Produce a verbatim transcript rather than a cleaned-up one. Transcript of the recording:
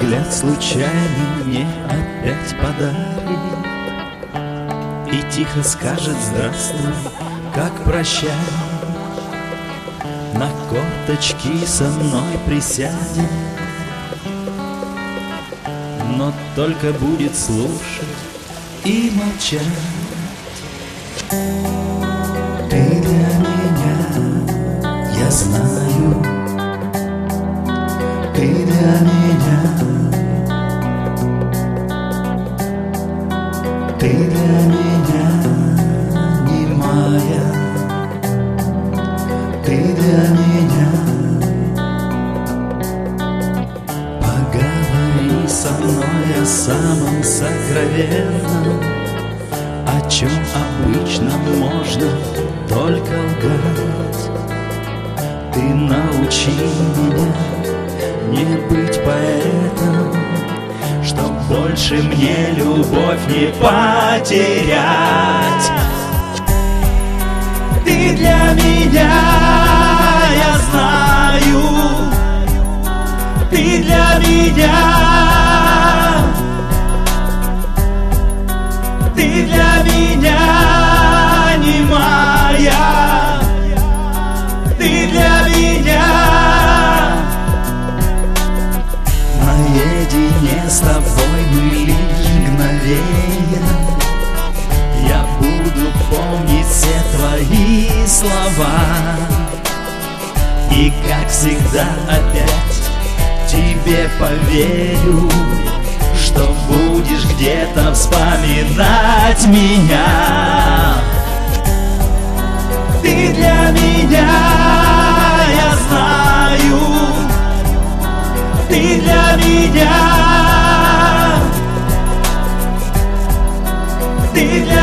взгляд случайный мне опять подарит и тихо скажет здравствуй, как прощай. На корточки со мной присядет, но только будет слушать и молчать. Ты для меня, я знаю, ты для меня, ты для меня немая, ты для меня. Поговори со мной о самом сокровенном, о чем обычно можно только лгать. Ты научи меня не быть поэтом, чтоб больше мне любовь не потерять. Ты для меня, я знаю, ты для меня, ты для меня немая, ты для меня. Наедине с тобой мы лишь мгновенья, я буду помнить все твои слова. И как всегда опять тебе поверю, что будешь где-то вспоминать меня. Ты для меня, я знаю, ты для меня, ты для